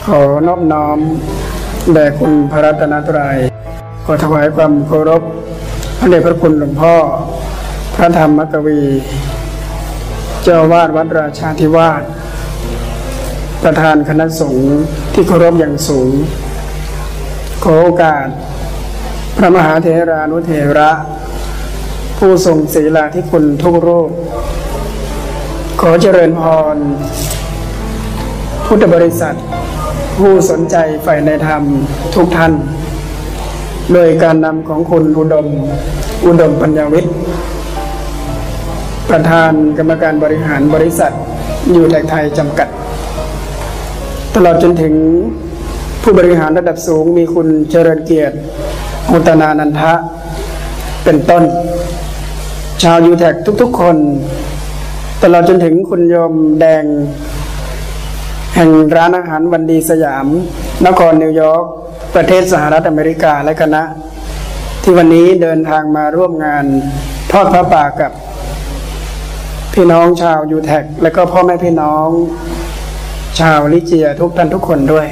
ขอนอบน้อมแด่คุณพระรัตนตรัยขอถวายความเคารพพระเดชพระคุณหลวงพ่อพระธรรมกวีเจ้าวาดวัดราชาธิวาสประธานคณะสงฆ์ที่เคารพอย่างสูงขอโอกาสพระมหาเถรานุเถระผู้ทรงศีลาธิคุณทุกรูปขอเจริญพรพุทธบริษัทผู้สนใจใฝ่ในธรรมทุกท่านโดยการนำของคุณอุดมปัญญาวิทย์ประธานกรรมการบริหารบริษัทยูแท็กไทยจำกัดตลอดจนถึงผู้บริหารระดับสูงมีคุณเจริญเกียรติมุตนานันทะเป็นต้นชาวยูแท็กทุกๆคนตลอดจนถึงคุณโยมแดงแห่งร้านอาหารวันดีสยามนครนิวยอร์กประเทศสหรัฐอเมริกาและคณะที่วันนี้เดินทางมาร่วมงานทอดพระป่ากับพี่น้องชาวยูแท็กและก็พ่อแม่พี่น้องชาวลิเจียทุกท่านทุกคนด้วย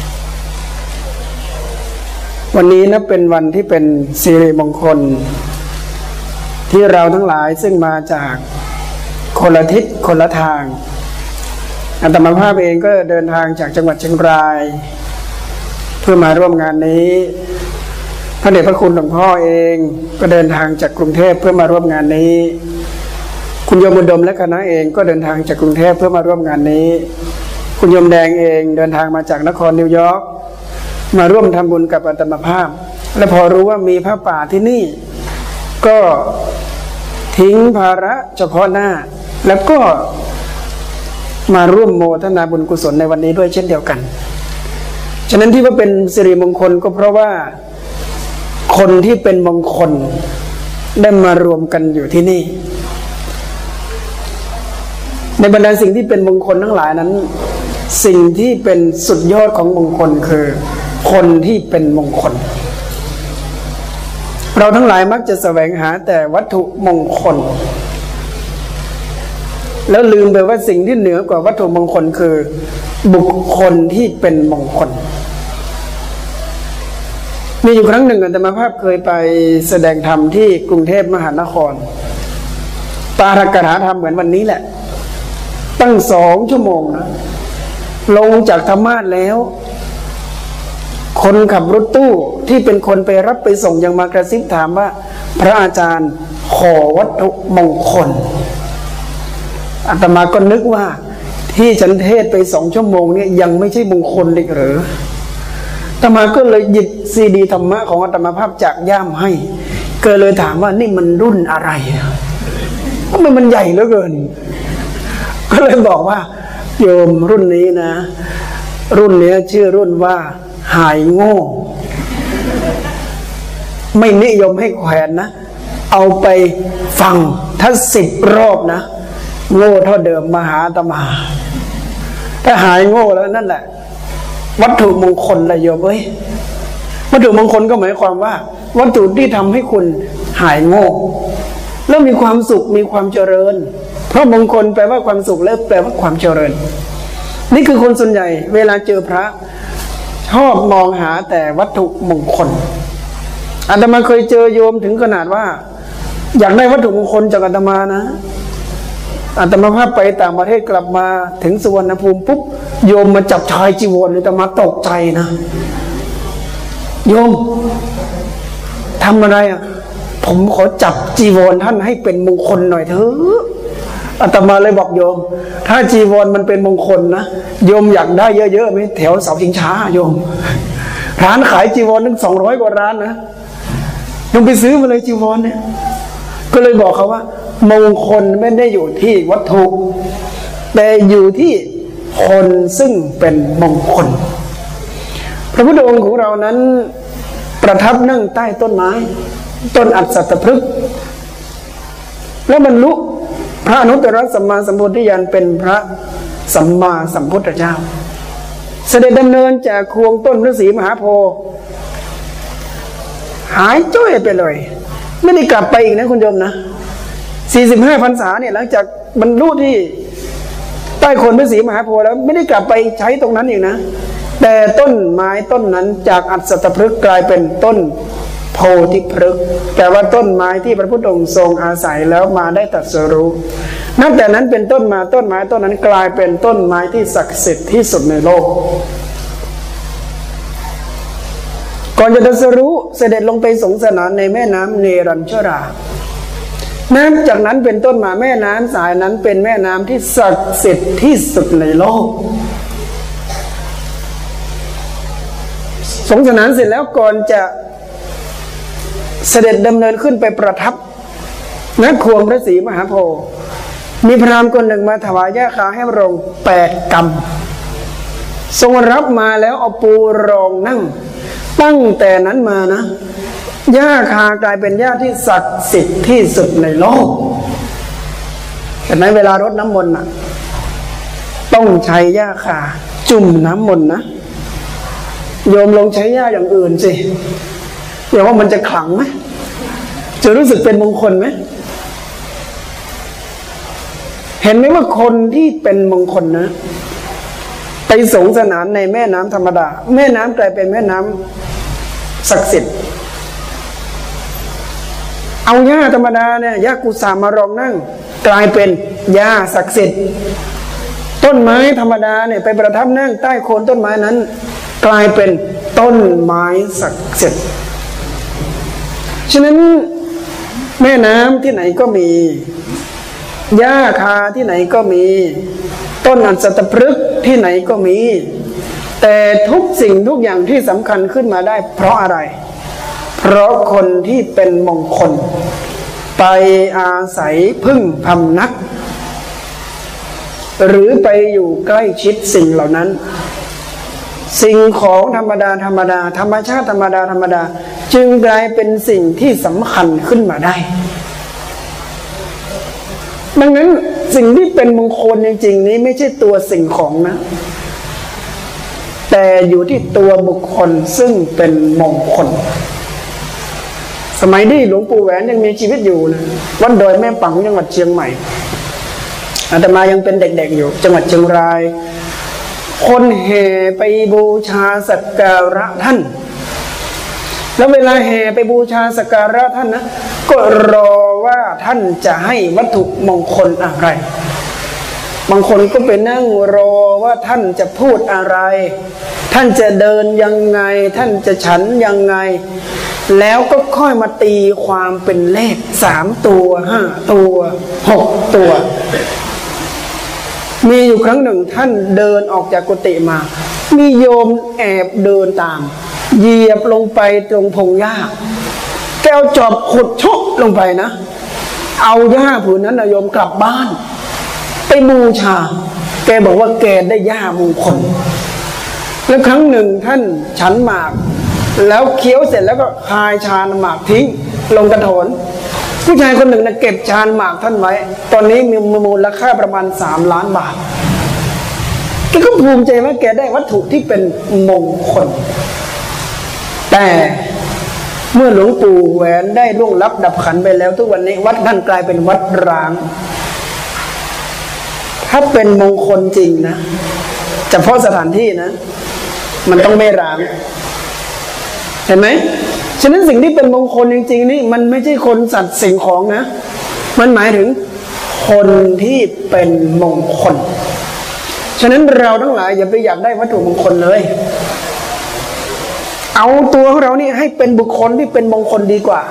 วันนี้นับเป็นวันที่เป็นสิริมงคลที่เราทั้งหลายซึ่งมาจากคนละทิศคนละทางอาตมาภาพเองก็เดินทางจากจังหวัดเชียงรายเพื่อมาร่วมงานนี้พระเดชพระคุณหลวงพ่อเองก็เดินทางจากกรุงเทพเพื่อมาร่วมงานนี้คุณโยมอุดมและคณะเองก็เดินทางจากกรุงเทพเพื่อมาร่วมงานนี้คุณโยมแดงเองเดินทางมาจากนครนิวยอร์กมาร่วมทำบุญกับอาตมาภาพและพอรู้ว่ามีพระป่าที่นี่ก็ทิ้งภาระเฉพาะหน้าแล้วก็มาร่วมโมทนาบุญกุศลในวันนี้ด้วยเช่นเดียวกันฉะนั้นที่ว่าเป็นสิริมงคลก็เพราะว่าคนที่เป็นมงคลได้มารวมกันอยู่ที่นี่ในบรรดาสิ่งที่เป็นมงคลทั้งหลายนั้นสิ่งที่เป็นสุดยอดของมงคลคือคนที่เป็นมงคลเราทั้งหลายมักจะแสวงหาแต่วัตถุมงคลแล้วลืมไปว่าสิ่งที่เหนือกว่าวัตถุมงคลคือบุคคลที่เป็นมงคลมีอยู่ครั้งหนึ่งอาตมาภาพเคยไปแสดงธรรมที่กรุงเทพมหานครปาฐกถาธรรมเหมือนวันนี้แหละตั้ง2 ชั่วโมงนะลงจากธรรมาสแล้วคนขับรถตู้ที่เป็นคนไปรับไปส่งยังมากระซิบถามว่าพระอาจารย์ขอวัตถุมงคลอาตมาก็นึกว่าที่ฉันเทศไป2 ชั่วโมงเนี่ยยังไม่ใช่มงคลอีกหรืออาตมาก็เลยหยิบซีดีธรรมะของอาตมาภาพจากย่ามให้ก็เลยถามว่านี่มันรุ่นอะไรทำไมมันใหญ่เหลือเกินก็เลยบอกว่าโยมรุ่นนี้นะรุ่นนี้ชื่อรุ่นว่าหายโง่ไม่นิยมให้แขวนนะเอาไปฟังถ้า10 รอบนะโง่เท่าเดิมมาหาอาตมาถ้าหายโง่แล้วนั่นแหละวัตถุมงคลละโยมเอ้ยวัตถุมงคลก็หมายความว่าวัตถุที่ทำให้คุณหายโง่แล้วมีความสุขมีความเจริญเพราะมงคลแปลว่าความสุขและแปลว่าความเจริญนี่คือคนส่วนใหญ่เวลาเจอพระชอบมองหาแต่วัตถุมงคลอาตมาเคยเจอโยมถึงขนาดว่าอยากได้วัตถุมงคลจากอาตมานะอาตมาภาพไปต่างประเทศกลับมาถึงสุวรรณภูมิปุ๊บโยมมาจับชายจีวรอาตมาตกใจนะโยมทำอะไรอ่ะผมขอจับจีวรท่านให้เป็นมงคลหน่อยเถอะอาตมาเลยบอกโยมถ้าจีวรมันเป็นมงคลนะโยมอยากได้เยอะๆไหมแถวเสาชิงช้าโยมร้านขายจีวรนึง200 กว่าร้านนะโยมไปซื้อมาเลยจีวรเนี่ยก็เลยบอกเขาว่ามงคลไม่ได้อยู่ที่วัตถุแต่อยู่ที่คนซึ่งเป็นมงคลพระพุทธองค์ของเรานั้นประทับนั่งใต้ต้นไม้ต้นอัศตพฤกษ์แล้วบรรลุพระอนุตตรสัมมาสัมโพธิญาณเป็นพระสัมมาสัมพุทธเจ้าเสด็จดำเนินจากควงต้นฤาษีมหาโพธิ์หายจ้อยไปเลยไม่ได้กลับไปอีกนะคุณโยมนะ45 พรรษาเนี่ยหลังจากบรรลุที่ใต้โคนฤาษีมหาโพธิ์แล้วไม่ได้กลับไปใช้ตรงนั้นอีกนะ ไปแต่ต้นไม้ต้นนั้นจากอัศตพฤกษ์กลายเป็นต้นโพธิพฤกษ์แปลว่าต้นไม้ที่พระพุทธองค์ทรงอาศัยแล้วมาได้ตรัสรู้นับแต่นั้นเป็นต้นมาต้นไม้ต้นนั้นกลายเป็นต้นไม้ที่ศักดิ์สิทธิ์ที่สุดในโลกก่อนจะตรัสรู้เสด็จลงไปสงสนานในแม่น้ำเนรัญชรานับจากนั้นเป็นต้นมาแม่น้ำสายนั้นเป็นแม่น้ำที่ศักดิ์สิทธิ์ที่สุดในโลกสงสนานเสร็จแล้วก่อนจะเสด็จดำเนินขึ้นไปประทับณควงพระศรีมหาโพธิ์มีพราหมณ์คนหนึ่งมาถวายย่าคาให้พระองค์8 กำทรงรับมาแล้วเอาปูรองนั่งตั้งแต่นั้นมานะย่าคากลายเป็นย่าที่ศักดิ์สิทธิ์ที่สุดในโลกแต่ในเวลารดน้ำมนต์น่ะต้องใช้ย่าคาจุ่มน้ำมนต์นะโยมลองใช้ย่าอย่างอื่นสิอย่าว่ามันจะขลังไหมจะรู้สึกเป็นมงคลไหมเห็นไหมว่าคนที่เป็นมงคลนะไปสงสนานในแม่น้ำธรรมดาแม่น้ำกลายเป็นแม่น้ำศักดิ์สิทธิ์เอาหญ้าธรรมดาเนี่ยหญ้ากุสามารองนั่งกลายเป็นหญ้าศักดิ์สิทธิ์ต้นไม้ธรรมดาเนี่ยไปประทับนั่งใต้โคนต้นไม้นั้นกลายเป็นต้นไม้ศักดิ์สิทธิ์ฉะนั้นแม่น้ำที่ไหนก็มีหญ้าคาที่ไหนก็มีต้นอัศตพฤกษ์ที่ไหนก็มีแต่ทุกสิ่งทุกอย่างที่สำคัญขึ้นมาได้เพราะอะไรเพราะคนที่เป็นมงคลไปอาศัยพึ่งพำนักหรือไปอยู่ใกล้ชิดสิ่งเหล่านั้นสิ่งของธรรมดาธรรมดาธรรมชาติธรรมดาธรรมดาจึงกลายเป็นสิ่งที่สำคัญขึ้นมาได้ดังนั้นสิ่งที่เป็นมงคลจริงๆนี้ไม่ใช่ตัวสิ่งของนะแต่อยู่ที่ตัวบุคคลซึ่งเป็นมงคลสมัยที่หลวงปู่แหวนยังมีชีวิตอยู่นะวัดดอยแม่ปังจังหวัดเชียงใหม่อาตมายังเป็นเด็กๆอยู่จังหวัดเชียงรายคนแห่ไปบูชาสักการะท่านแล้วเวลาแห่ไปบูชาสักการะท่านนะก็รอว่าท่านจะให้วัตถุมงคลอะไรบางคนก็ไปนั่งรอว่าท่านจะพูดอะไรท่านจะเดินยังไงท่านจะฉันยังไงแล้วก็ค่อยมาตีความเป็นเลข3 ตัว5 ตัว6 ตัวมีอยู่ครั้งหนึ่งท่านเดินออกจากกุฏิมามีโยมแอบเดินตามเหยียบลงไปตรงพงหญ้าแก้วจอบขุดชกลงไปนะเอาหญ้าผืนนั้นนะโยมกลับบ้านไปบูชาแกบอกว่าแกได้หญ้ามงคลแล้วครั้งหนึ่งท่านฉันหมากแล้วเคี้ยวเสร็จแล้วก็คายชานหมากทิ้งลงกระโถนผู้ชายคนหนึ่งนะเก็บชานหมากท่านไว้ตอนนี้มีมูลค่าประมาณ3 ล้านบาทแกก็ภูมิใจว่าแกได้วัตถุที่เป็นมงคลแต่เมื่อหลวงปู่แหวนได้ล่วงลับดับขันไปแล้วทุกวันนี้วัดท่านกลายเป็นวัดร้างถ้าเป็นมงคลจริงนะเฉพาะสถานที่นะมันต้องไม่ร้างเห็นไหมฉะนั้นสิ่งที่เป็นมงคลจริงๆนี่มันไม่ใช่คนสัตว์สิ่งของนะมันหมายถึงคนที่เป็นมงคลฉะนั้นเราทั้งหลายอย่าไปอยากได้วัตถุมงคลเลยเอาตัวของเรานี่ให้เป็นบุคคลที่เป็นมงคลดีกว่า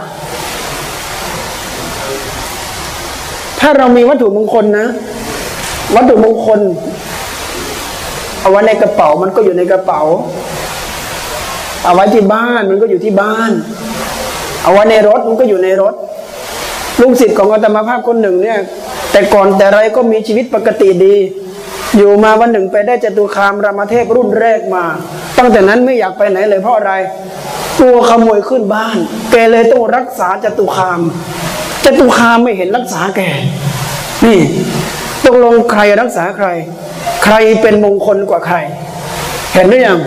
ถ้าเรามีวัตถุมงคลนะวัตถุมงคลเอาไว้ในกระเป๋ามันก็อยู่ในกระเป๋าเอาไว้ที่บ้านมันก็อยู่ที่บ้านเอาไว้ในรถมันก็อยู่ในรถลูกศิษย์ของอาตมาภาพคนหนึ่งเนี่ยแต่ก่อนแต่ไรก็มีชีวิตปกติดีอยู่มาวันหนึ่งไปได้จตุคามรามเทพรุ่นแรกมาตั้งแต่นั้นไม่อยากไปไหนเลยเพราะอะไรกลัวขโมยขึ้นบ้านแกเลยต้องรักษาจตุคามไม่เห็นรักษาแกนี่ตกลงใครรักษาใครใครเป็นมงคลกว่าใครเห็นหรือยัง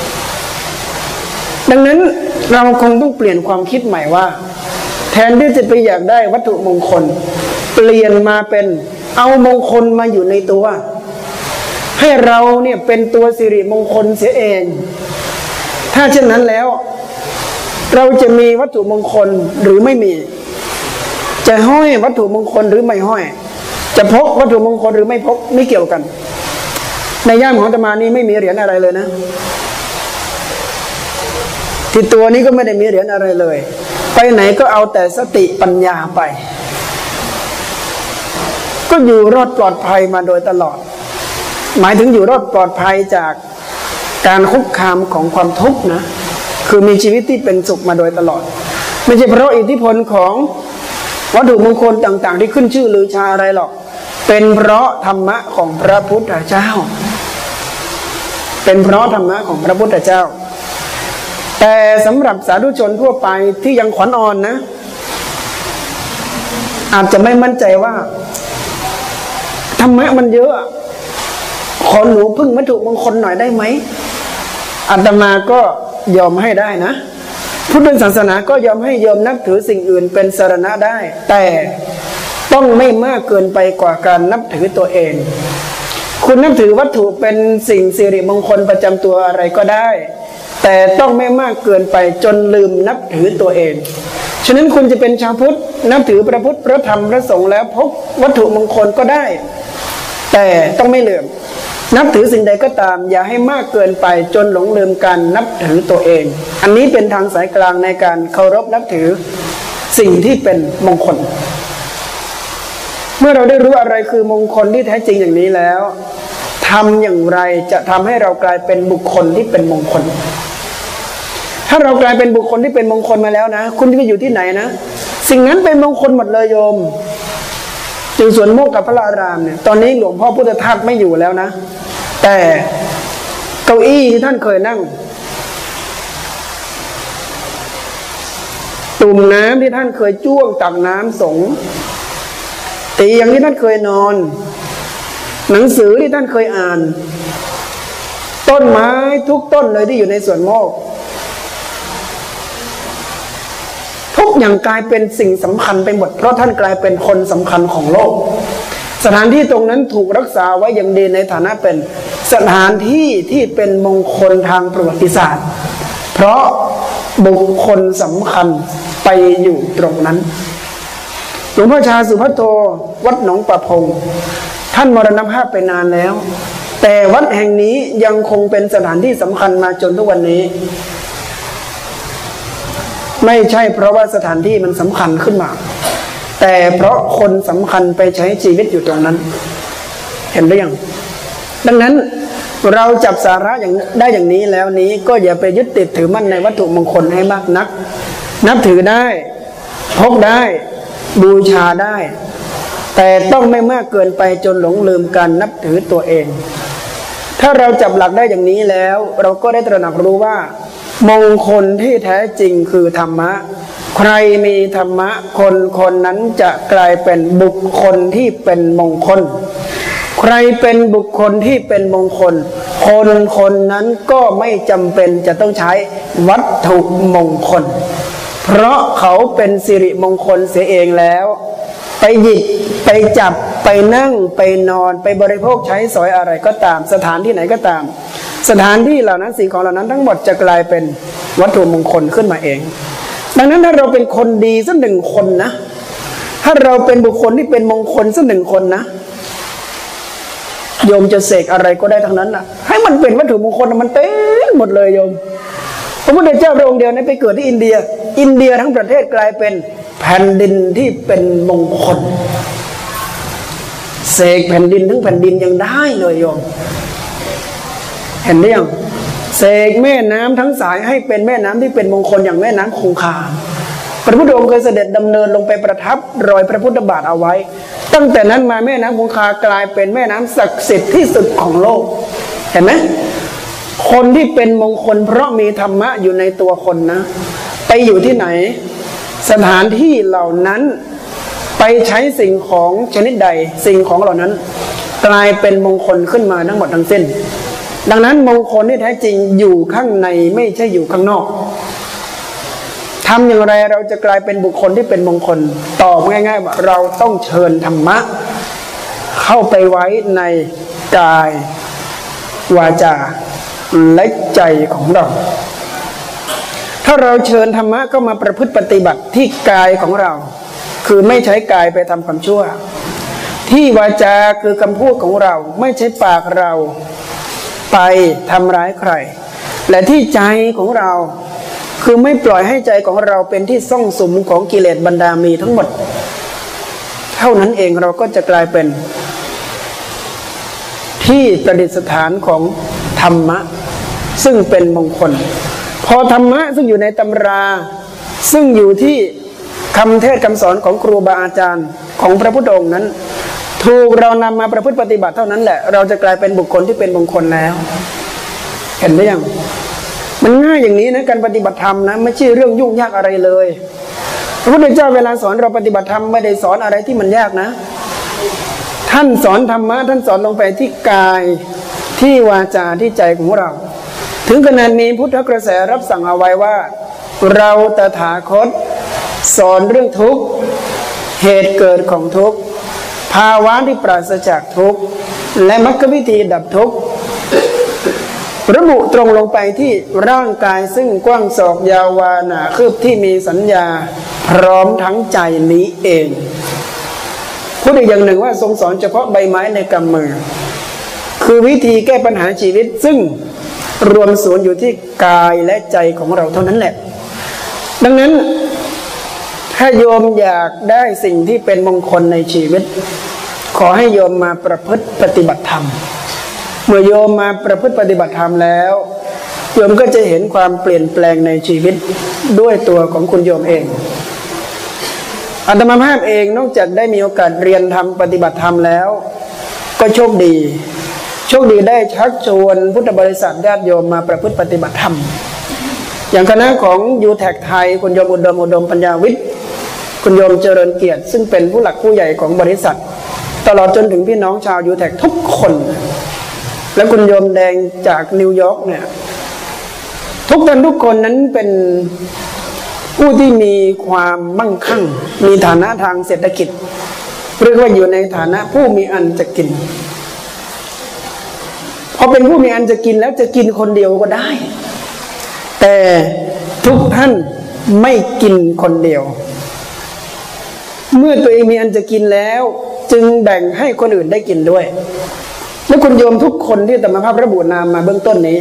ดังนั้นเราคงต้องเปลี่ยนความคิดใหม่ว่าแทนที่จะไปอยากได้วัตถุมงคลเปลี่ยนมาเป็นเอามงคลมาอยู่ในตัวให้เราเนี่ยเป็นตัวสิริมงคลเสียเองถ้าเช่นนั้นแล้วเราจะมีวัตถุมงคลหรือไม่มีจะห้อยวัตถุมงคลหรือไม่ห้อยจะพกวัตถุมงคลหรือไม่พกไม่เกี่ยวกันในย่ามของอาตมานี้ไม่มีเหรียญอะไรเลยนะที่ตัวนี้ก็ไม่ได้มีเหรียญอะไรเลยไปไหนก็เอาแต่สติปัญญาไปก็อยู่รอดปลอดภัยมาโดยตลอดหมายถึงอยู่รอดปลอดภัยจากการคุกคามของความทุกข์นะคือมีชีวิตที่เป็นสุขมาโดยตลอดไม่ใช่เพราะอิทธิพลของวัตถุมงคลต่างๆที่ขึ้นชื่อลือชาอะไรหรอกเป็นเพราะธรรมะของพระพุทธเจ้าเป็นเพราะธรรมะของพระพุทธเจ้าแต่สำหรับสาธุชนทั่วไปที่ยังขวัญอ่อนนะอาจจะไม่มั่นใจว่าธรรมะมันเยอะขอหนูพึ่งวัตถุมงคลหน่อยได้ไหมอาตมาก็ยอมให้ได้นะพุทธศาสนาก็ยอมให้โยมนับถือสิ่งอื่นเป็นสรณะได้แต่ต้องไม่มากเกินไปกว่าการนับถือตัวเองคุณนับถือวัตถุเป็นสิ่งสิริมงคลประจำตัวอะไรก็ได้แต่ต้องไม่มากเกินไปจนลืมนับถือตัวเองฉะนั้นคุณจะเป็นชาวพุทธนับถือพระพุทธพระธรรมพระสงฆ์แล้วพกวัตถุมงคลก็ได้แต่ต้องไม่ลืมนับถือสิ่งใดก็ตามอย่าให้มากเกินไปจนหลงลืมการนับถือตัวเองอันนี้เป็นทางสายกลางในการเคารพนับถือสิ่งที่เป็นมงคลเมื่อเราได้รู้อะไรคือมงคลที่แท้จริงอย่างนี้แล้วทำอย่างไรจะทำให้เรากลายเป็นบุคคลที่เป็นมงคลถ้าเรากลายเป็นบุคคลที่เป็นมงคลมาแล้วนะคุณจะไปอยู่ที่ไหนนะสิ่งนั้นเป็นมงคลหมดเลยโยมอยู่สวนโมกขพระอารามเนี่ยตอนนี้หลวงพ่อพุทธทาสไม่อยู่แล้วนะแต่เก้าอี้ที่ท่านเคยนั่งตุ่มน้ำที่ท่านเคยจ้วงตักน้ำสงฆ์เตียงที่ท่านเคยนอนหนังสือที่ท่านเคยอ่านต้นไม้ทุกต้นเลยที่อยู่ในสวนโมกทุกอย่างกลายเป็นสิ่งสำคัญไปหมดเพราะท่านกลายเป็นคนสำคัญของโลกสถานที่ตรงนั้นถูกรักษาไว้อย่างดีในฐานะเป็นสถานที่ที่เป็นมงคลทางประวัติศาสตร์เพราะบุคคลสำคัญไปอยู่ตรงนั้นหลวงพ่อชาสุภัทโทวัดหนองประพงท่านมรณภาพไปนานแล้วแต่วัดแห่งนี้ยังคงเป็นสถานที่สำคัญมาจนทุกวันนี้ไม่ใช่เพราะว่าสถานที่มันสำคัญขึ้นมาแต่เพราะคนสำคัญไปใช้ชีวิตอยู่ตรงนั้นเห็นหรือยังดังนั้นเราจับสาระอย่างได้อย่างนี้แล้วนี้ก็อย่าไปยึดติดถือมั่นในวัตถุมงคลให้มากนักนับถือได้พกได้บูชาได้แต่ต้องไม่มากเกินไปจนหลงลืมการนับถือตัวเองถ้าเราจับหลักได้อย่างนี้แล้วเราก็ได้ตระหนักรู้ว่ามงคลที่แท้จริงคือธรรมะใครมีธรรมะคนนั้นจะกลายเป็นบุคคลที่เป็นมงคลใครเป็นบุคคลที่เป็นมงคลคนนั้นก็ไม่จำเป็นจะต้องใช้วัตถุมงคลเพราะเขาเป็นสิริมงคลเสียเองแล้วไปหยิบไปจับไปนั่งไปนอนไปบริโภคใช้สอยอะไรก็ตามสถานที่ไหนก็ตามสถานที่เหล่านั้นสิ่งของเหล่านั้นทั้งหมดจะกลายเป็นวัตถุมงคลขึ้นมาเองดังนั้นถ้าเราเป็นคนดีสักหนึ่งคนนะถ้าเราเป็นบุคคลที่เป็นมงคลสักหนึ่งคนนะโยมจะเสกอะไรก็ได้ทั้งนั้นนะให้มันเป็นวัตถุมงคลมันเต็มหมดเลยโยมพระพุทธเจ้าพระองค์เดียวนั้นไปเกิดที่อินเดียทั้งประเทศกลายเป็นแผ่นดินที่เป็นมงคลเสกแผ่นดินทั้งแผ่นดินยังได้เลยโยมเห็นหรือยังเสกแม่น้ำทั้งสายให้เป็นแม่น้ำที่เป็นมงคลอย่างแม่น้ำคงคาพระพุทธองค์เคยเสด็จดำเนินลงไปประทับรอยพระพุทธบาทเอาไว้ตั้งแต่นั้นมาแม่น้ำคงคากลายเป็นแม่น้ำศักดิ์สิทธิ์ที่สุดของโลกเห็นไหมคนที่เป็นมงคลเพราะมีธรรมะอยู่ในตัวคนนะไปอยู่ที่ไหนสถานที่เหล่านั้นไปใช้สิ่งของชนิดใดสิ่งของเหล่านั้นกลายเป็นมงคลขึ้นมาทั้งหมดทั้งสิ้นดังนั้นมงคลที่แท้จริงอยู่ข้างในไม่ใช่อยู่ข้างนอกทำอย่างไรเราจะกลายเป็นบุคคลที่เป็นมงคลตอบง่ายๆว่าเราต้องเชิญธรรมะเข้าไปไว้ในกายวาจาและใจของเราถ้าเราเชิญธรรมะก็มาประพฤติปฏิบัติที่กายของเราคือไม่ใช้กายไปทำความชั่วที่วาจาคือคำพูดของเราไม่ใช้ปากเราไปทำร้ายใครและที่ใจของเราคือไม่ปล่อยให้ใจของเราเป็นที่ซ่องสุมของกิเลสบรรดามีทั้งหมดเท่านั้นเองเราก็จะกลายเป็นที่ประดิษฐานของธรรมะซึ่งเป็นมงคลพอธรรมะซึ่งอยู่ในตำราซึ่งอยู่ที่คำเทศคำสอนของครูบาอาจารย์ของพระพุทธองค์นั้นถูกเรานำมาประพฤติปฏิบัติเท่านั้นแหละเราจะกลายเป็นบุคคลที่เป็นมงคลแล้วเห็นไหมยังมันง่ายอย่างนี้นะการปฏิบัติธรรมนะไม่ใช่เรื่องยุ่งยากอะไรเลยพระพุทธเจ้าเวลาสอนเราปฏิบัติธรรมไม่ได้สอนอะไรที่มันยากนะท่านสอนธรรมะท่านสอนลงไปที่กายที่วาจาที่ใจของเราถึงขนาดนี้พุทธกระแสรับสั่งเอาไว้ว่าเราตถาคตสอนเรื่องทุกข์เหตุเกิดของทุกข์ภาวะที่ปราศจากทุกข์และมรรควิธีดับทุกข์ระบุตรงลงไปที่ร่างกายซึ่งกว้างศอกยาววาหนาคืบที่มีสัญญาพร้อมทั้งใจนี้เองพูดอีกอย่างหนึ่งว่าทรงสอนเฉพาะใบไม้ในกำมือคือวิธีแก้ปัญหาชีวิตซึ่งรวมศูนย์อยู่ที่กายและใจของเราเท่านั้นแหละดังนั้นถ้าโยมอยากได้สิ่งที่เป็นมงคลในชีวิตขอให้โยมมาประพฤติปฏิบัติธรรมเมื่อโยมมาประพฤติปฏิบัติธรรมแล้วโยมก็จะเห็นความเปลี่ยนแปลงในชีวิตด้วยตัวของคุณโยมเองอาตมาภาพเองนอกจากได้มีโอกาสเรียนธรรมปฏิบัติธรรมแล้วก็โชคดีได้ชักชวนพุทธบริษัทญาติโยมมาประพฤติปฏิบัติธรรมอย่างคณะของยูแท็กไทยคุณโยมอุดมปัญญาวิทย์คุณโยมเจริญเกียรติซึ่งเป็นผู้หลักผู้ใหญ่ของบริษัทตลอดจนถึงพี่น้องชาวยูแท็กทุกคนและคุณโยมแดงจากนิวยอร์กเนี่ยทุกท่านทุกคนนั้นเป็นผู้ที่มีความมั่งคั่งมีฐานะทางเศรษฐกิจเรียกว่าอยู่ในฐานะผู้มีอันจะกินพอเป็นผู้มีอันจะกินแล้วจะกินคนเดียวก็ได้แต่ทุกท่านไม่กินคนเดียวเมื่อตัวเองมีอันจะกินแล้วจึงแบ่งให้คนอื่นได้กินด้วยและคุณโยมทุกคนที่อาตมาภาพระบุนามมาเบื้องต้นนี้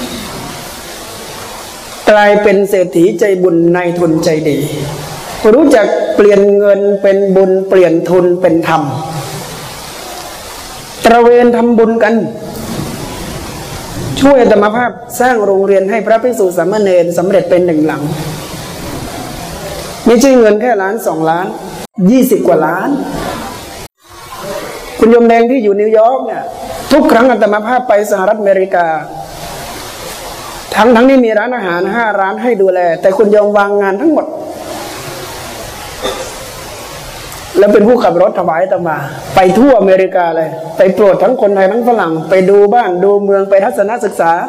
กลายเป็นเศรษฐีใจบุญนายทุนใจดีรู้จักเปลี่ยนเงินเป็นบุญเปลี่ยนทุนเป็นธรรมตระเวนทำบุญกันช่วยอาตมาภาพสร้างโรงเรียนให้พระภิกษุสามเณรสำเร็จเป็น1 หลังไม่ใช่เงินแค่1-2 ล้าน20 กว่าล้านคุณโยมแดงที่อยู่นิวยอร์กเนี่ยทุกครั้งอาตมาภาพไปสหรัฐอเมริกาทั้งนี้มีร้านอาหาร5 ร้านให้ดูแลแต่คุณโยมวางงานทั้งหมดแล้วเป็นผู้ขับรถถวายอาตมาไปทั่วอเมริกาเลยไปโปรดทั้งคนไทยทั้งฝรั่งไปดูบ้านดูเมืองไปทัศนศึกษา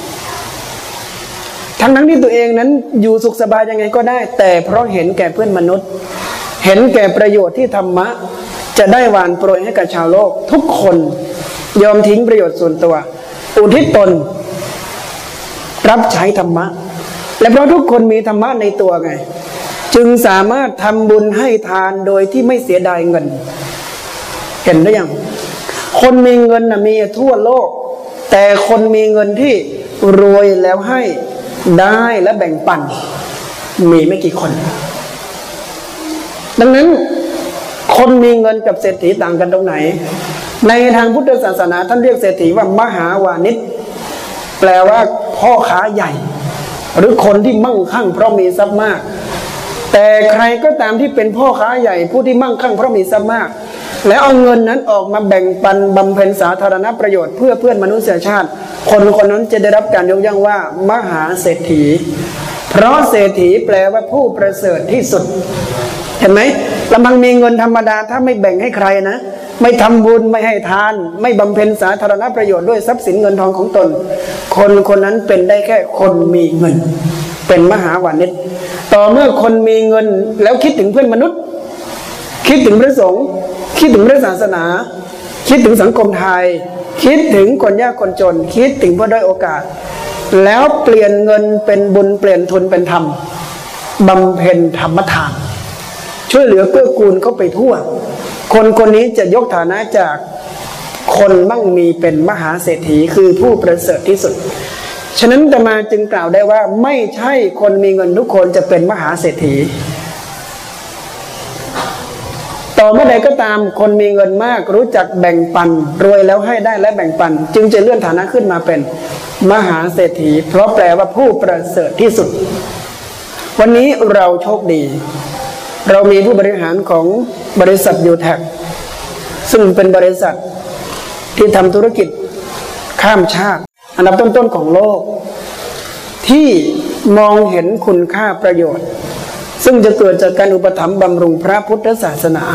ทั้งที่ตัวเองนั้นอยู่สุขสบายยังไงก็ได้แต่เพราะเห็นแก่เพื่อนมนุษย์เห็นแก่ประโยชน์ที่ธรรมะจะได้หว่านโปรยให้กับชาวโลกทุกคนยอมทิ้งประโยชน์ส่วนตัวอุทิศตนรับใช้ธรรมะและเพราะทุกคนมีธรรมะในตัวไงจึงสามารถทำบุญให้ทานโดยที่ไม่เสียดายเงินเห็นหรือยังคนมีเงินมีทั่วโลกแต่คนมีเงินที่รวยแล้วให้ได้และแบ่งปันมีไม่กี่คนดังนั้นคนมีเงินกับเศรษฐีต่างกันตรงไหนในทางพุทธศาสนาท่านเรียกเศรษฐีว่ามหาวานิชแปลว่าพ่อค้าใหญ่หรือคนที่มั่งคั่งเพราะมีทรัพย์มากแต่ใครก็ตามที่เป็นพ่อค้าใหญ่ผู้ที่มั่งคั่งเพราะมีทรัพย์มากแล้วเอาเงินนั้นออกมาแบ่งปันบำเพ็ญสาธารณประโยชน์เพื่อเพื่อนมนุษยชาติคนนั้นจะได้รับการยกย่องว่ามหาเศรษฐีเพราะเศรษฐีแปลว่าผู้ประเสริฐที่สุดเห็นไหมลำพังมีเงินธรรมดาถ้าไม่แบ่งให้ใครนะไม่ทำบุญไม่ให้ทานไม่บำเพ็ญสาธารณประโยชน์ด้วยทรัพย์สินเงินทองของตนคนนั้นเป็นได้แค่คนมีเงินเป็นมหาวานิชต่อเมื่อคนมีเงินแล้วคิดถึงเพื่อนมนุษย์คิดถึงพระสงฆ์คิดถึงพระศาสนาคิดถึงสังคมไทยคิดถึงคนยากคนจนคิดถึงผู้ด้อยโอกาสแล้วเปลี่ยนเงินเป็นบุญเปลี่ยนทุนเป็นธรรมบำเพ็ญธรรมทานช่วยเหลือเกื้อกูลเข้าไปทั่วคนคนนี้จะยกฐานะจากคนมั่งมีเป็นมหาเศรษฐีคือผู้ประเสริฐที่สุดฉะนั้นอาตมาจึงกล่าวได้ว่าไม่ใช่คนมีเงินทุกคนจะเป็นมหาเศรษฐีต่อเมื่อใดก็ตามคนมีเงินมากรู้จักแบ่งปันรวยแล้วให้ได้และแบ่งปันจึงจะเลื่อนฐานะขึ้นมาเป็นมหาเศรษฐีเพราะแปลว่าผู้ประเสริฐที่สุดวันนี้เราโชคดีเรามีผู้บริหารของบริษัทยูแท็กซึ่งเป็นบริษัทที่ทำธุรกิจข้ามชาติอันดับต้นๆของโลกที่มองเห็นคุณค่าประโยชน์ซึ่งจะเกิดจากการอุปถัมภ์บำรุงพระพุทธศาสนา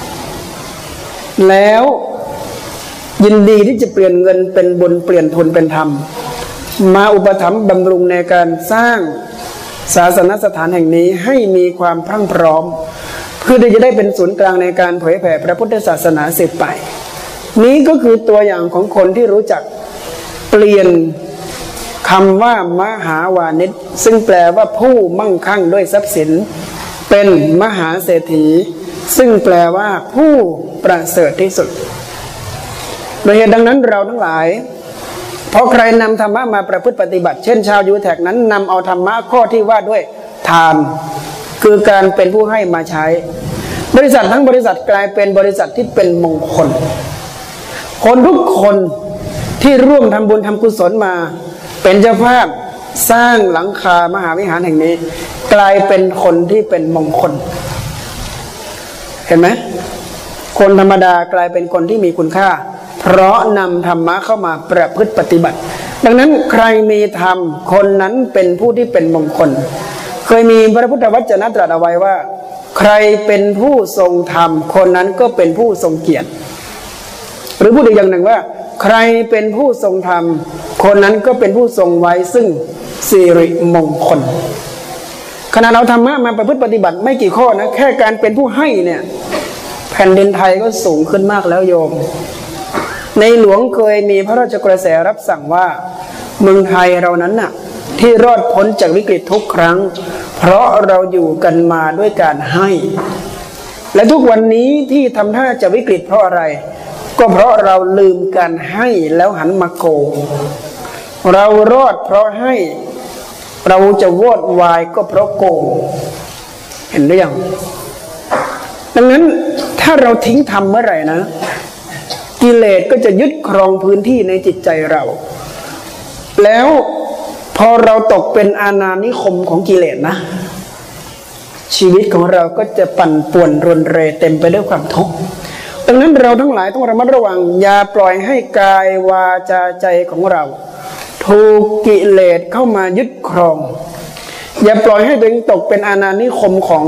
แล้วยินดีที่จะเปลี่ยนเงินเป็นบุญเปลี่ยนทุนเป็นธรรมมาอุปถัมภ์บำรุงในการสร้างศาสนสถานแห่งนี้ให้มีความพรั่งพร้อมเพื่อที่จะได้เป็นศูนย์กลางในการเผยแผ่พระพุทธศาสนาสืบไปนี้ก็คือตัวอย่างของคนที่รู้จักเปลี่ยนคำว่ามหาวานิชซึ่งแปลว่าผู้มั่งคั่งด้วยทรัพย์สินเป็นมหาเศรษฐีซึ่งแปลว่าผู้ประเสริฐที่สุดโดยเหตุดังนั้นเราทั้งหลายพอใครนำธรรมะมาประพฤติปฏิบัติเช่นชาวยูแท็กนั้นนำเอาธรรมะข้อที่ว่าด้วยทานคือการเป็นผู้ให้มาใช้บริษัททั้งบริษัทกลายเป็นบริษัทที่เป็นมงคลคนทุกคนที่ร่วมทำบุญทำกุศลมาเป็นเจ้าภาพสร้างหลังคามหาวิหารแห่งนี้กลายเป็นคนที่เป็นมงคลเห็นไหมคนธรรมดากลายเป็นคนที่มีคุณค่าเพราะนำธรรมะเข้ามาประพฤติปฏิบัติดังนั้นใครมีธรรมคนนั้นเป็นผู้ที่เป็นมงคลเคยมีพระพุทธวจนะตรัสเอาไว้ว่าใครเป็นผู้ทรงธรรมคนนั้นก็เป็นผู้ทรงเกียรติหรือพูดอีกอย่างหนึ่งว่าใครเป็นผู้ทรงธรรมคนนั้นก็เป็นผู้ทรงไว้ซึ่งสิริมงคลขณะเราธรรมะมาประพฤติปฏิบัติไม่กี่ข้อนะแค่การเป็นผู้ให้เนี่ยแผ่นดินไทยก็สูงขึ้นมากแล้วโยมในหลวงเคยมีพระราชกระแสรับสั่งว่าเมืองไทยเรานั้นน่ะที่รอดพ้นจากวิกฤตทุกครั้งเพราะเราอยู่กันมาด้วยการให้และทุกวันนี้ที่ทำท่าจะวิกฤตเพราะอะไรก็เพราะเราลืมการให้แล้วหันมาโกงเรารอดเพราะให้เราจะวอดวายก็เพราะโกงเห็นหรือยังดังนั้นถ้าเราทิ้งธรรมเมื่อไหร่นะกิเลสก็จะยึดครองพื้นที่ในจิตใจเราแล้วพอเราตกเป็นอาณานิคมของกิเลสนะชีวิตของเราก็จะปั่นป่วนรนเรเต็มไปด้วยความทุกข์ดังนั้นเราทั้งหลายต้องระมัดระวังอย่าปล่อยให้กายวาจาใจของเราถูกกิเลสเข้ามายึดครองอย่าปล่อยให้ตัวเองตกเป็นอาณานิคมของ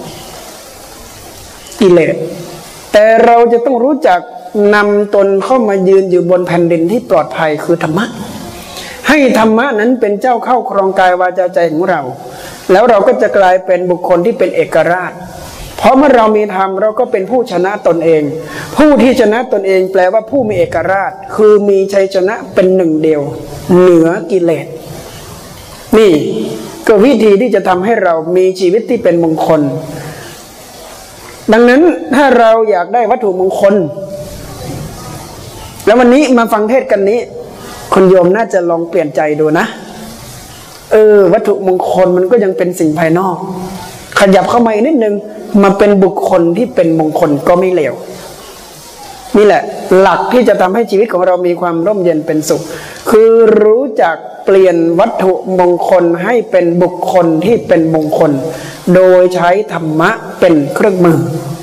กิเลสแต่เราจะต้องรู้จักนำตนเข้ามายืนอยู่บนแผ่นดินที่ปลอดภัยคือธรรมะให้ธรรมะนั้นเป็นเจ้าเข้าครองกายวาจาใจของเราแล้วเราก็จะกลายเป็นบุคคลที่เป็นเอกราชเพราะเมื่อเรามีธรรมเราก็เป็นผู้ชนะตนเองผู้ที่ชนะตนเองแปลว่าผู้มีเอกราชคือมีชัยชนะเป็นหนึ่งเดียวเหนือกิเลสนี่ก็วิธีที่จะทำให้เรามีชีวิตที่เป็นมงคลดังนั้นถ้าเราอยากได้วัตถุมงคลแล้ววันนี้มาฟังเทศกันนี้คนโยมน่าจะลองเปลี่ยนใจดูนะวัตถุมงคลมันก็ยังเป็นสิ่งภายนอกขยับเข้ามาอีกนิดนึงมาเป็นบุคคลที่เป็นมงคลก็ไม่เลวนี่แหละหลักที่จะทำให้ชีวิตของเรามีความร่มเย็นเป็นสุขคือรู้จักเปลี่ยนวัตถุมงคลให้เป็นบุคคลที่เป็นมงคลโดยใช้ธรรมะเป็นเครื่องมือ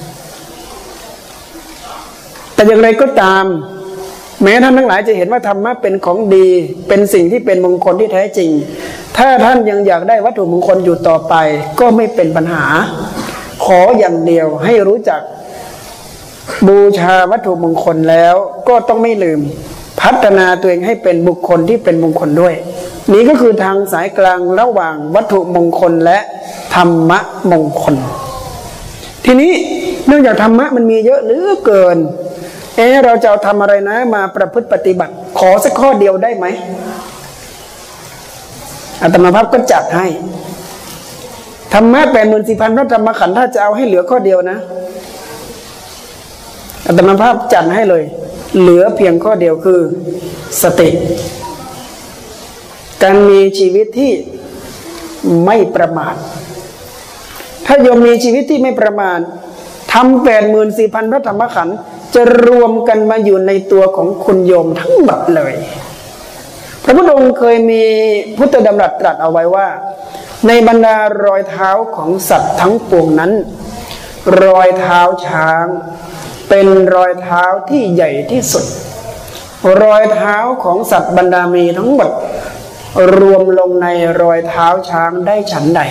แต่อย่างไรก็ตามแม้ท่านทั้งหลายจะเห็นว่าธรรมะเป็นของดีเป็นสิ่งที่เป็นมงคลที่แท้จริงถ้าท่านยังอยากได้วัตถุมงคลอยู่ต่อไปก็ไม่เป็นปัญหาขออย่างเดียวให้รู้จักบูชาวัตถุมงคลแล้วก็ต้องไม่ลืมพัฒนาตัวเองให้เป็นบุคคลที่เป็นมงคลด้วยนี้ก็คือทางสายกลางระหว่างวัตถุมงคลและธรรมะมงคลทีนี้เนื่องจากธรรมะมันมีเยอะเหลือเกินเราจะทำอะไรนะมาประพฤติปฏิบัติขอสักข้อเดียวได้ไหมอาตมาภาพก็จัดให้ธรรมะ84,000 พระธรรมขันธ์ถ้าจะเอาให้เหลือข้อเดียวนะอาตมาภาพจัดให้เลยเหลือเพียงข้อเดียวคือสติการมีชีวิตที่ไม่ประมาทถ้าโยมมีชีวิตที่ไม่ประมาททำ84,000 พระธรรมขันธ์จะรวมกันมาอยู่ในตัวของคุณโยมทั้งหมดเลยพระพุทธองค์เคยมีพุทธดำรัสตรัสเอาไว้ว่าในบรรดารอยเท้าของสัตว์ทั้งปวงนั้นรอยเท้าช้างเป็นรอยเท้าที่ใหญ่ที่สุดรอยเท้าของสัตว์บรรดามีทั้งหมดรวมลงในรอยเท้าช้างได้ฉันใด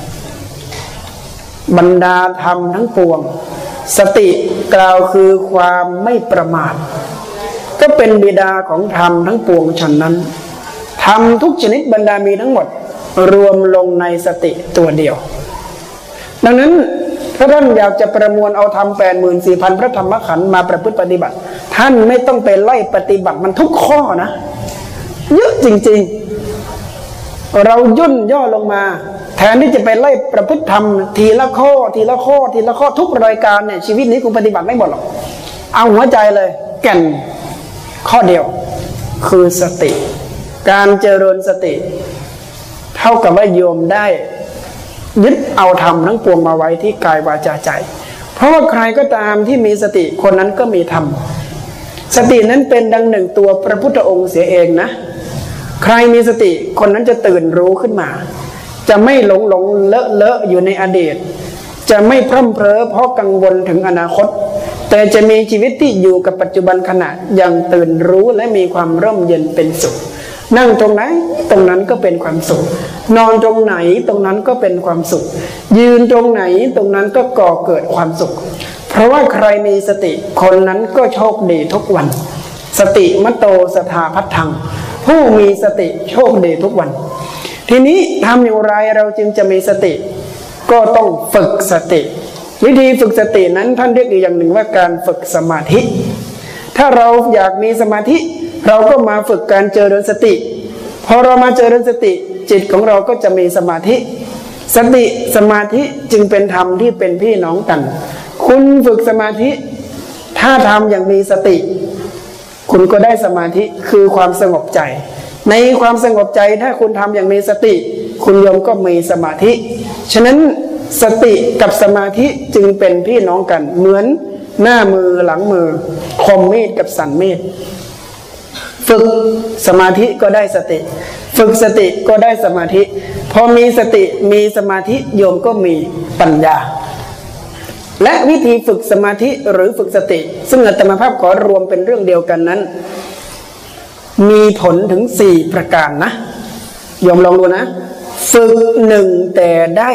บรรดาธรรมทั้งปวงสติกล่าวคือความไม่ประมาทก็เป็นบิดาของธรรมทั้งปวงฉันนั้นธรรมทุกชนิดบรรดามีทั้งหมดรวมลงในสติตัวเดียวดังนั้นถ้าท่านอยากจะประมวลเอาธรรม84,000 พระธรรมขันธ์มาประพฤติปฏิบัติท่านไม่ต้องไปไล่ปฏิบัติมันทุกข้อนะเยอะจริงๆเราย่นย่อลงมาแทนที่จะไปไล่ประพฤติธรรมทีละข้อทีละข้อทีละข้อทุกรายการเนี่ยชีวิตนี้คุณปฏิบัติไม่หมดหรอกเอาหัวใจเลยแก่นข้อเดียวคือสติการเจริญสติเท่ากับว่าโยมได้ยึดเอาธรรมทั้งปวงมาไว้ที่กายวาจาใจเพราะว่าใครก็ตามที่มีสติคนนั้นก็มีธรรมสตินั้นเป็นดังหนึ่งตัวพระพุทธองค์เสียเองนะใครมีสติคนนั้นจะตื่นรู้ขึ้นมาจะไม่หลงเลอะอยู่ในอดีตจะไม่พร่ำเพ้อเพราะกังวลถึงอนาคตแต่จะมีชีวิตที่อยู่กับปัจจุบันขณะอย่างตื่นรู้และมีความร่มเย็นเป็นสุขนั่งตรงไหนตรงนั้นก็เป็นความสุขนอนตรงไหนตรงนั้นก็เป็นความสุขยืนตรงไหนตรงนั้นก็ก่อเกิดความสุขเพราะว่าใครมีสติคนนั้นก็โชคดีทุกวันสติมโตสถาพัทธังผู้มีสติโชคดีทุกวันทีนี้ทำอย่างไรเราจึงจะมีสติก็ต้องฝึกสติวิธีฝึกสตินั้นท่านเรียกอีกอย่างหนึ่งว่าการฝึกสมาธิถ้าเราอยากมีสมาธิเราก็มาฝึกการเจริญสติพอเรามาเจริญสติจิตของเราก็จะมีสมาธิสติสมาธิจึงเป็นธรรมที่เป็นพี่น้องกันคุณฝึกสมาธิถ้าทำอย่างมีสติคุณก็ได้สมาธิคือความสงบใจในความสงบใจถ้าคุณทำอย่างมีสติคุณโยมก็มีสมาธิฉะนั้นสติกับสมาธิจึงเป็นพี่น้องกันเหมือนหน้ามือหลังมือคมมีดกับสันมีดฝึกสมาธิก็ได้สติฝึกสติก็ได้สมาธิพอมีสติมีสมาธิโยมก็มีปัญญาและวิธีฝึกสมาธิหรือฝึกสติซึ่งอาตมาภาพขอรวมเป็นเรื่องเดียวกันนั้นมีผลถึง4ประการนะโยมลองดูนะฝึก1แต่ได้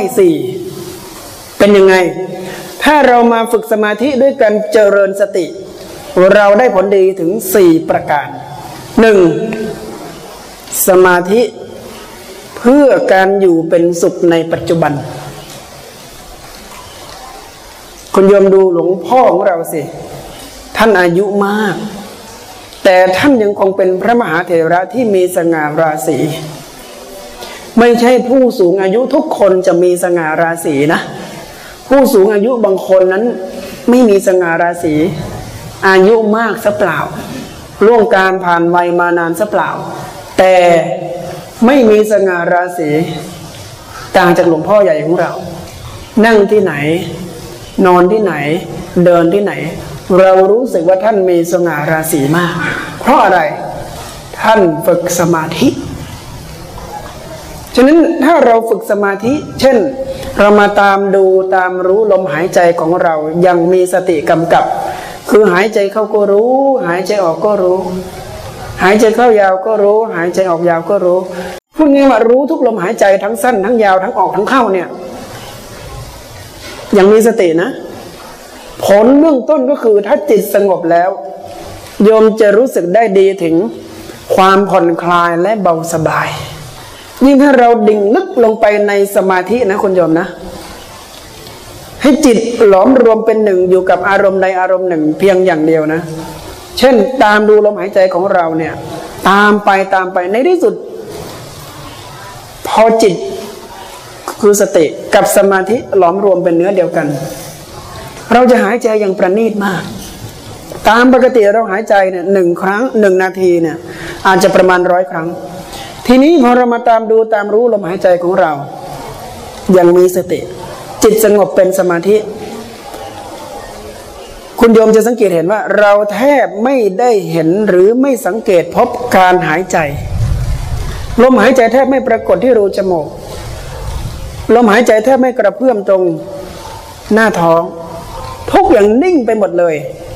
4เป็นยังไงถ้าเรามาฝึกสมาธิด้วยการเจริญสติเราได้ผลดีถึง4ประการ1สมาธิเพื่อการอยู่เป็นสุขในปัจจุบันคุณโยมดูหลวงพ่อของเราสิท่านอายุมากแต่ท่านยังคงเป็นพระมหาเถระที่มีสง่าราศีไม่ใช่ผู้สูงอายุทุกคนจะมีสง่าราศีนะผู้สูงอายุบางคนนั้นไม่มีสง่าราศีอายุมากซะเปล่าล่วงการผ่านวัยมานานซะเปล่าแต่ไม่มีสง่าราศีต่างจากหลวงพ่อใหญ่ของเรานั่งที่ไหนนอนที่ไหนเดินที่ไหนเรารู้สึกว่าท่านมีสง่าราศีมากเพราะอะไรท่านฝึกสมาธิฉะนั้นถ้าเราฝึกสมาธิเช่นเรามาตามดูตามรู้ลมหายใจของเรายังมีสติกำกับคือหายใจเข้าก็รู้หายใจออกก็รู้หายใจเข้ายาวก็รู้หายใจออกยาวก็รู้พูดง่ายว่ารู้ทุกลมหายใจทั้งสั้นทั้งยาวทั้งออกทั้งเข้าเนี่ยยังมีสตินะผลเบื้องต้นก็คือถ้าจิตสงบแล้วโยมจะรู้สึกได้ดีถึงความผ่อนคลายและเบาสบายยิ่งถ้าเราดิ่งลึกลงไปในสมาธินะคุณโยมนะให้จิตหลอมรวมเป็นหนึ่งอยู่กับอารมณ์ใดอารมณ์หนึ่งเพียงอย่างเดียวนะเช่นตามดูลมหายใจของเราเนี่ยตามไปในที่สุดพอจิตคือสติกับสมาธิหลอมรวมเป็นเนื้อเดียวกันเราจะหายใจอย่างประณีตมากตามปกติเราหายใจเนี่ย1 ครั้ง1 นาทีเนี่ยอาจจะประมาณ100 ครั้งทีนี้พอเรามาตามดูตามรู้ลมหายใจของเรายังมีสติจิตสงบเป็นสมาธิคุณโยมจะสังเกตเห็นว่าเราแทบไม่ได้เห็นหรือไม่สังเกตพบการหายใจลมหายใจแทบไม่ปรากฏที่รูจมูกลมหายใจแทบไม่กระเพื่อมตรงหน้าท้องทุกอย่างนิ่งไปหมดเลย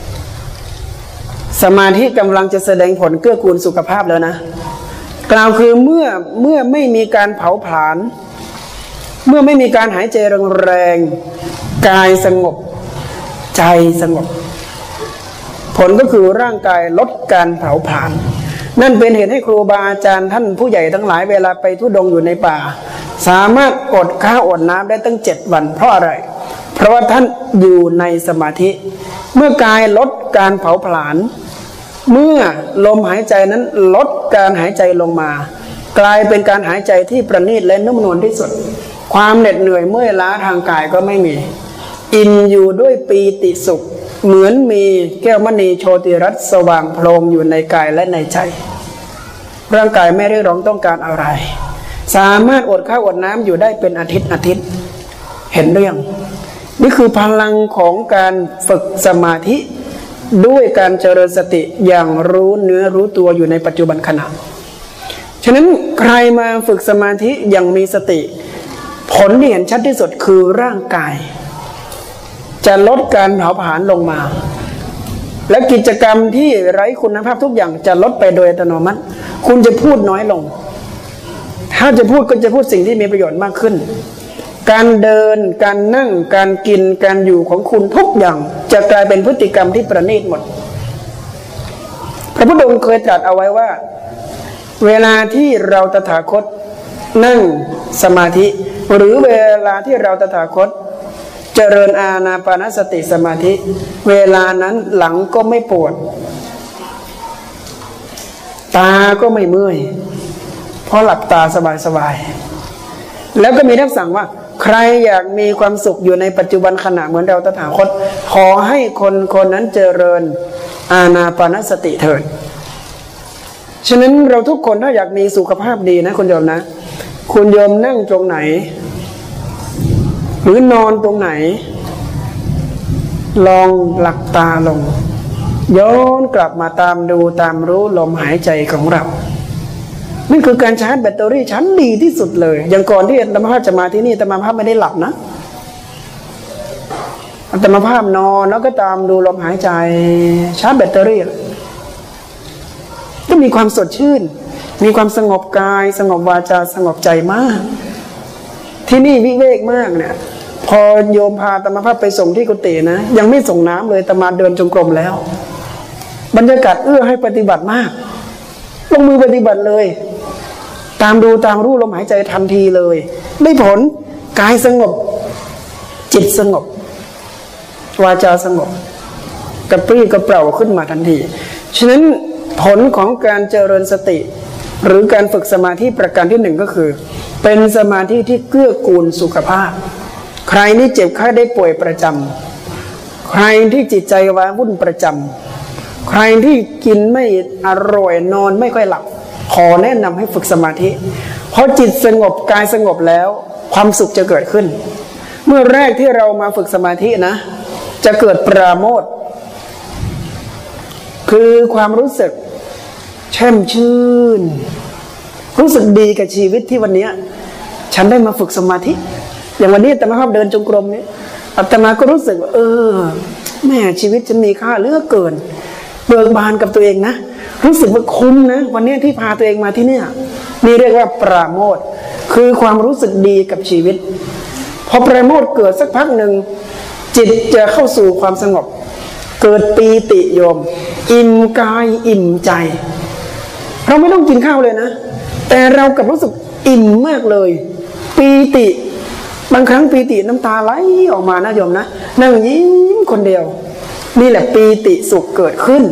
สมาธิกำลังจะแสดงผลเกื้อกูลสุขภาพแล้วนะกล่าวคือเมื่อไม่มีการเผาผลาญเมื่อไม่มีการหายใจแรงๆกายสงบใจสงบผลก็คือร่างกายลดการเผาผลาญนั่นเป็นเหตุให้ครูบาอาจารย์ท่านผู้ใหญ่ทั้งหลายเวลาไปธุดงค์อยู่ในป่าสามารถอดข้าวอดน้ำได้ตั้ง7 วันเพราะอะไรเพราะว่าท่านอยู่ในสมาธิเมื่อกายลดการเผาผลาญเมื่อลมหายใจนั้นลดการหายใจลงมากลายเป็นการหายใจที่ประณีตและนุ่มนวลที่สุดความเหน็ดเหนื่อยเมื่อยล้าทางกายก็ไม่มีอิ่มอยู่ด้วยปีติสุขเหมือนมีแก้วมณีโชติรัตน์สว่างโพลงอยู่ในกายและในใจร่างกายไม่เรียกร้องต้องการอะไรสามารถอดข้าวอดน้ำอยู่ได้เป็นอาทิตย์เห็นเรื่องนี่คือพลังของการฝึกสมาธิด้วยการเจริญสติอย่างรู้เนื้อรู้ตัวอยู่ในปัจจุบันขณะฉะนั้นใครมาฝึกสมาธิอย่างมีสติผลที่เห็นชัดที่สุดคือร่างกายจะลดการเผาผลาญลงมาและกิจกรรมที่ไร้คุณภาพทุกอย่างจะลดไปโดยอัตโนมัติคุณจะพูดน้อยลงถ้าจะพูดก็จะพูดสิ่งที่มีประโยชน์มากขึ้นการเดินการนั่งการกินการอยู่ของคุณทุกอย่างจะกลายเป็นพฤติกรรมที่ประณีตหมดพระพุทธองค์เคยตรัสเอาไว้ว่าเวลาที่เราตถาคตนั่งสมาธิหรือเวลาที่เราตถาคตเจริญอานาปานสติสมาธิเวลานั้นหลังก็ไม่ปวดตาก็ไม่เมื่อยเพราะหลับตาสบายๆแล้วก็มีรับสั่งว่าใครอยากมีความสุขอยู่ในปัจจุบันขณะเหมือนเราตถาคตขอให้คนนั้นเจริญอานาปานสติเถิดฉะนั้นเราทุกคนถ้าอยากมีสุขภาพดีนะคุณโยมนะคุณโยมนั่งตรงไหนหรือนอนตรงไหนลองหลับตาลงย้อนกลับมาตามดูตามรู้ลมหายใจของเรานั่นคือการชาร์จแบตเตอรี่ชั้นดีที่สุดเลยอย่างก่อนที่อาตมาภาพจะมาที่นี่อาตมาภาพไม่ได้หลับนะอาตมาภาพนอนแล้วก็ตามดูลมหายใจชาร์จแบตเตอรี่ก็มีความสดชื่นมีความสงบกายสงบวาจาสงบใจมากที่นี่วิเวกมากเนี่ยพอโยมพาอาตมาภาพไปส่งที่กุฏินะยังไม่ส่งน้ำเลยอาตมาเดินจงกรมแล้วบรรยากาศเอื้อให้ปฏิบัติมากลงมือปฏิบัติเลยตามดูตามรู้ลมหายใจทันทีเลยได้ผลกายสงบจิตสงบวาจาสงบกระปรี้กระเปร่าขึ้นมาทันทีฉะนั้นผลของการเจริญสติหรือการฝึกสมาธิประการที่1ก็คือเป็นสมาธิที่เกื้อกูลสุขภาพใครนี่เจ็บไข้ได้ป่วยประจำใครที่จิตใจว้าวุ่นประจำใครที่กินไม่อร่อยนอนไม่ค่อยหลับขอแนะนำให้ฝึกสมาธิพอจิตสงบกายสงบแล้วความสุขจะเกิดขึ้นเมื่อแรกที่เรามาฝึกสมาธินะจะเกิดปราโมทย์คือความรู้สึกแช่มชื่นรู้สึกดีกับชีวิตที่วันนี้ฉันได้มาฝึกสมาธิอย่างวันนี้อาตมาภาพเดินจงกรมนี้อาตมาก็รู้สึกว่าแม่ชีวิตจะมีค่าเหลือเกินเบิกบานกับตัวเองนะรู้สึกว่าคุ้มนะวันนี้ที่พาตัวเองมาที่เนี่ยนี่เรียกว่าปราโมทย์คือความรู้สึกดีกับชีวิตพอปราโมทย์เกิดสักพักหนึ่งจิตจะเข้าสู่ความสงบเกิดปีติโยมอิ่มกายอิ่มใจเราไม่ต้องกินข้าวเลยนะแต่เรากับรู้สึกอิ่มมากเลยปีติบางครั้งปีติน้ำตาไหลออกมานะโยมนะนั่งยิ้มคนเดียวนี่แหละปีติสุขเกิดขึ้น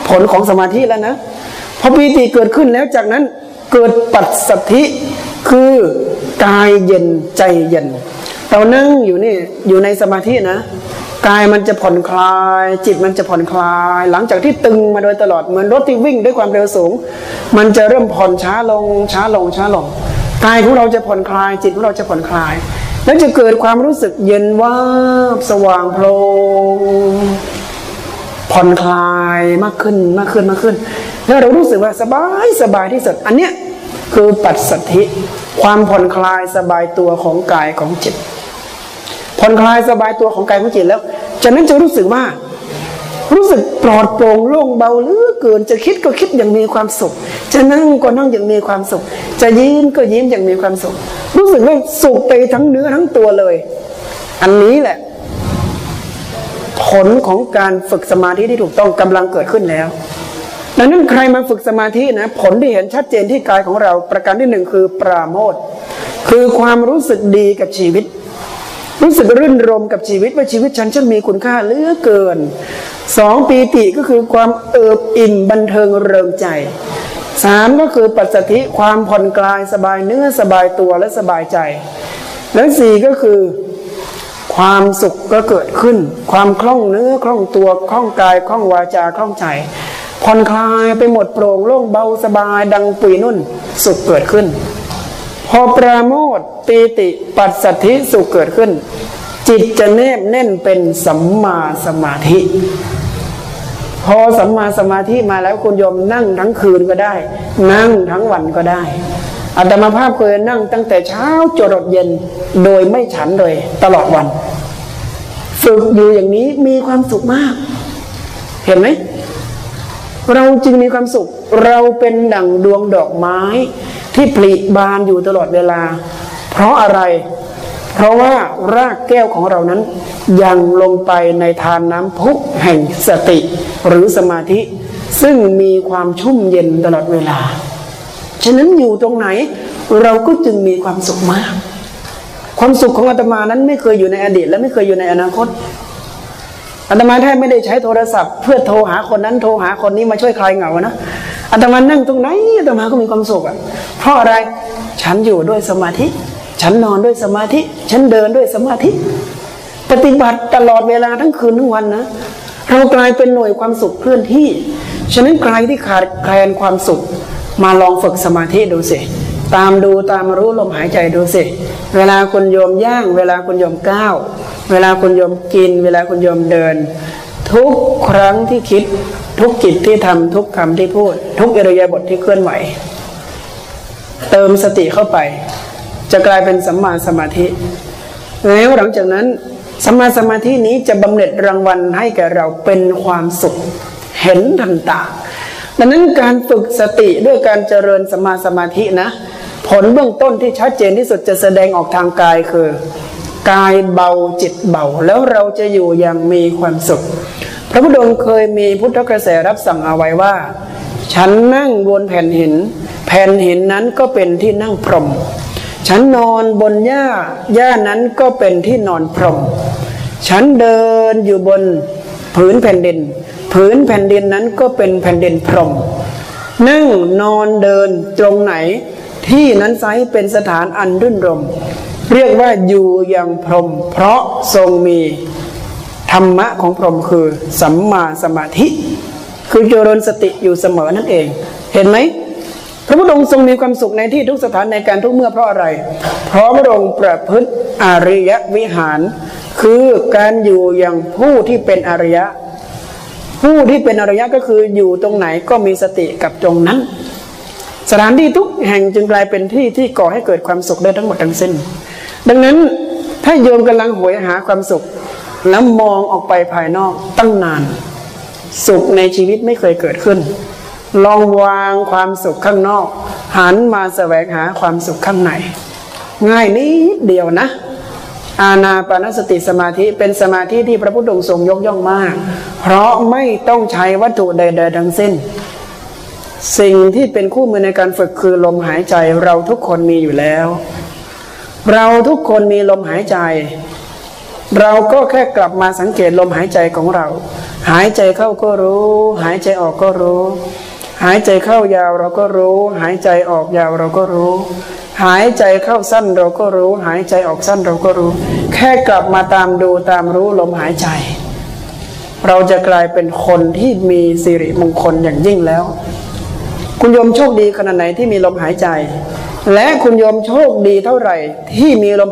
ผลของสมาธิแล้วนะพอปีติเกิดขึ้นแล้วจากนั้นเกิดปัสสัทธิคือกายเย็นใจเย็นเรานั่งอยู่นี่อยู่ในสมาธินะกายมันจะผ่อนคลายจิตมันจะผ่อนคลายหลังจากที่ตึงมาโดยตลอดเหมือนรถที่วิ่งด้วยความเร็วสูงมันจะเริ่มผ่อนช้าลงช้าลงช้าลงกายของเราจะผ่อนคลายจิตของเราจะผ่อนคลายแล้วจะเกิดความรู้สึกเย็นวาบสว่างโพลงผ่อนคลายมากขึ้นมากขึ้นมากขึ้นแล้วเรารู้สึกว่าสบายสบายที่สุดอันเนี้ยคือปัสสัทธิความผ่อนคลายสบายตัวของกายของจิตผ่อนคลายสบายตัวของกายของจิตแล้วจากนั้นจะรู้สึกว่ารู้สึกปลอดโปร่งโล่งเบาเหลือเกินจะคิดก็คิดอย่างมีความสุขจะนั่งก็นั่งอย่างมีความสุขจะยิ้มก็ยิ้มอย่างมีความสุขรู้สึกว่าสุขไปทั้งเนื้อทั้งตัวเลยอันนี้แหละผลของการฝึกสมาธิที่ถูกต้องกำลังเกิดขึ้นแล้วดังนั้นใครมาฝึกสมาธินะผลที่เห็นชัดเจนที่กายของเราประการที่หนึ่งคือปราโมทย์คือความรู้สึกดีกับชีวิตรู้สึกรื่นรมกับชีวิตว่าชีวิตฉันช่างมีคุณค่าเหลือเกินสองปีติก็คือความเอิบอิ่มบันเทิงเริงใจสามก็คือปัสสัทธิความผ่อนคลายสบายเนื้อสบายตัวและสบายใจและสี่ก็คือความสุขก็เกิดขึ้นความคล่องเนื้อคล่องตัวคล่องกายคล่องวาจาคล่องใจผ่อนคลายไปหมดโปร่งโล่งเบาสบายดังปุยนุ่นสุขเกิดขึ้นพอปราโมทย์ปีติปัสสัทธิสุขเกิดขึ้นจิตจะแนบแน่นเป็นสัมมาสมาธิพอสัมมาสมาธิมาแล้วคุณโยมนั่งทั้งคืนก็ได้นั่งทั้งวันก็ได้อาตมาภาพเคยนั่งตั้งแต่เช้าจรดเย็นโดยไม่ฉันเลยตลอดวันฝึกอยู่อย่างนี้มีความสุขมากเห็นไหมเราจึงมีความสุขเราเป็นดั่งดวงดอกไม้ที่ผลิบานอยู่ตลอดเวลาเพราะอะไรเพราะว่ารากแก้วของเรานั้นยังลงไปในทานน้ำพุแห่งสติหรือสมาธิซึ่งมีความชุ่มเย็นตลอดเวลาฉะนั้นอยู่ตรงไหนเราก็จึงมีความสุขมากความสุขของอาตมานั้นไม่เคยอยู่ในอดีตและไม่เคยอยู่ในอนาคตอาตมาแทบไม่ได้ใช้โทรศัพท์เพื่อโทรหาคนนั้นโทรหาคนนี้มาช่วยคลายเหงานะอาตมานั่งตรงไหนอาตมาก็มีความสุขอ่ะเพราะอะไรฉันอยู่ด้วยสมาธิฉันนอนด้วยสมาธิฉันเดินด้วยสมาธิปฏิบัติตลอดเวลาทั้งคืนทั้งวันนะเรากลายเป็นหน่วยความสุขเคลื่อนที่ฉะนั้นใครที่ขาดแคลนความสุขมาลองฝึกสมาธิดูสิตามดูตามรู้ลมหายใจดูสิเวลาคุณโยมย่างเวลาคุณโยมก้าวเวลาคุณโยมกินเวลาคุณโยมเดินทุกครั้งที่คิดทุกกิจที่ทำทุกคำที่พูดทุกอิริยาบถที่เคลื่อนไหวเติมสติเข้าไปจะกลายเป็นสัมมาสมาธิแล้วหลังจากนั้นสัมมาสมาธินี้จะบำเหน็จรางวัลให้แก่เราเป็นความสุขเห็นทันตาดังนั้นการฝึกสติด้วยการเจริญสัมมาสมาธินะผลเบื้องต้นที่ชัดเจนที่สุดจะแสดงออกทางกายคือกายเบาจิตเบาแล้วเราจะอยู่อย่างมีความสุขพระพุทธองค์เคยมีพุทธกระแสรับสั่งเอาไว้ว่าฉันนั่งบนแผ่นหินแผ่นหินนั้นก็เป็นที่นั่งพรหมฉันนอนบนหญ้านั้นก็เป็นที่นอนพรหมฉันเดินอยู่บนผืนแผ่นดินผืนแผ่นดินนั้นก็เป็นแผ่นดินพรหมนั่งนอนเดินตรงไหนที่นั้นไซร้เป็นสถานอันรื่นรมเรียกว่าอยู่อย่างพรหมเพราะทรงมีธรรมะของพรหมคือสัมมาสมาธิคือเจริญสติอยู่เสมอนั่นเองเห็นไหมพระพุทธองค์ทรงมีความสุขในที่ทุกสถานในการทุกเมื่อเพราะอะไรเพราะพระองค์ประพฤติอริยวิหารคือการอยู่อย่างผู้ที่เป็นอริยะผู้ที่เป็นอริยะก็คืออยู่ตรงไหนก็มีสติกับตรงนั้นสถานที่ทุกแห่งจึงกลายเป็นที่ที่ก่อให้เกิดความสุขได้ทั้งหมดทั้งสิ้นดังนั้นถ้าโยมกำลังหวยหาความสุขแล้วมองออกไปภายนอกตั้งนานสุขในชีวิตไม่เคยเกิดขึ้นลองวางความสุขข้างนอกหันมาแสวงหาความสุขข้างในง่ายนิดเดียวนะอานาปานสติสมาธิเป็นสมาธิที่พระพุทธองค์ทรงยกย่องมากเพราะไม่ต้องใช้วัตถุใดๆทั้งสิ้นสิ่งที่เป็นคู่มือในการฝึกคือลมหายใจเราทุกคนมีอยู่แล้วเราทุกคนมีลมหายใจเราก็แค่กลับมาสังเกตลมหายใจของเราหายใจเข้าก็รู้หายใจออกก็รู้หายใจเข้ายาวเราก็รู้หายใจออกยาวเราก็รู้หายใจเข้าสั้นเราก็รู้หายใจออกสั้นเราก็รู้แค่กลับมาตามดูตามรู้ลมหายใจเราจะกลายเป็นคนที่มีสิริมงคลอย่างยิ่งแล้วคุณโยมโชคดีขนาดไหนที่มีลมหายใจและคุณโยมโชคดีเท่าไหร่ที่มีลม